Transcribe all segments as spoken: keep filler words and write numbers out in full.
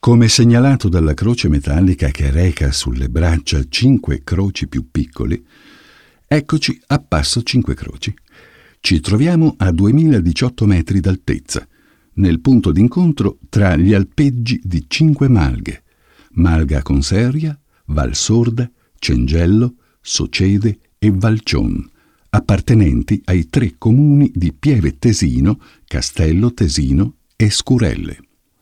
Come segnalato dalla croce metallica che reca sulle braccia cinque croci più piccole, eccoci a Passo Cinque Croci. Ci troviamo a duemiladiciotto metri d'altezza, nel punto d'incontro tra gli alpeggi di cinque malghe: Malga Conserria, Val Sorda, Cengello, Socede e Valcion, appartenenti ai tre comuni di Pieve Tesino, Castello Tesino e Scurelle.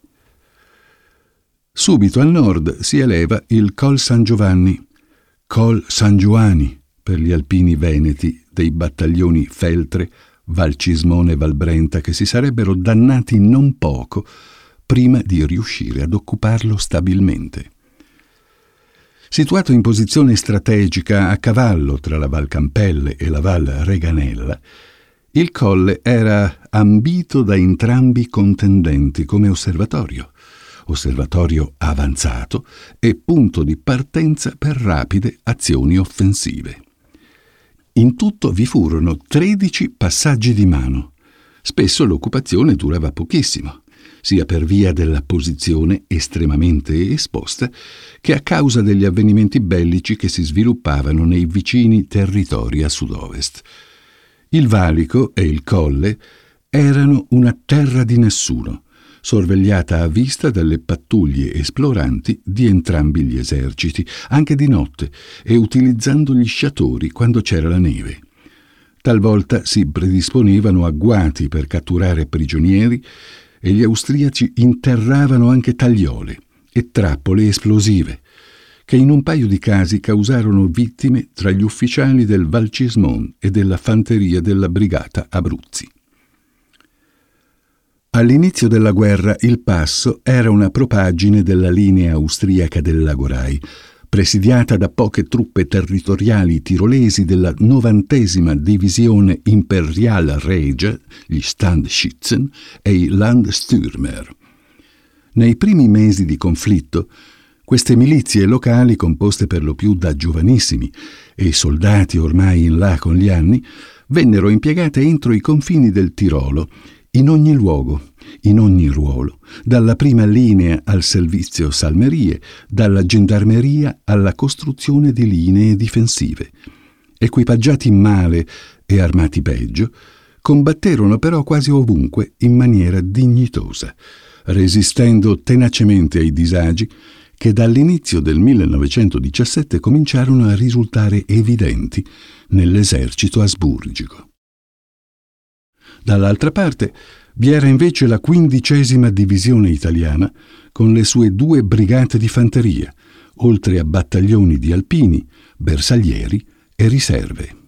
Subito al nord si eleva il Col San Giovanni, Col San Giuani per gli alpini veneti dei battaglioni Feltre, Valcismone e Valbrenta, che si sarebbero dannati non poco prima di riuscire ad occuparlo stabilmente. Situato in posizione strategica a cavallo tra la Val Campelle e la Val Reganella, il colle era ambito da entrambi i contendenti come osservatorio, osservatorio avanzato e punto di partenza per rapide azioni offensive. In tutto vi furono tredici passaggi di mano. Spesso l'occupazione durava pochissimo, sia per via della posizione estremamente esposta che a causa degli avvenimenti bellici che si sviluppavano nei vicini territori a sud-ovest. Il valico e il colle erano una terra di nessuno, sorvegliata a vista dalle pattuglie esploranti di entrambi gli eserciti, anche di notte, e utilizzando gli sciatori quando c'era la neve. Talvolta si predisponevano agguati per catturare prigionieri e gli austriaci interravano anche tagliole e trappole esplosive, che in un paio di casi causarono vittime tra gli ufficiali del Valcismon e della fanteria della brigata Abruzzi. All'inizio della guerra il passo era una propaggine della linea austriaca del Lagorai, presidiata da poche truppe territoriali tirolesi della novantesima divisione Imperial Regia, gli Standschützen e i Landstürmer. Nei primi mesi di conflitto, queste milizie locali, composte per lo più da giovanissimi e soldati ormai in là con gli anni, vennero impiegate entro i confini del Tirolo, in ogni luogo, in ogni ruolo, dalla prima linea al servizio salmerie, dalla gendarmeria alla costruzione di linee difensive. Equipaggiati male e armati peggio, combatterono però quasi ovunque in maniera dignitosa, resistendo tenacemente ai disagi che dall'inizio del millenovecentodiciassette cominciarono a risultare evidenti nell'esercito asburgico. Dall'altra parte vi era invece la quindicesima divisione italiana con le sue due brigate di fanteria, oltre a battaglioni di alpini, bersaglieri e riserve.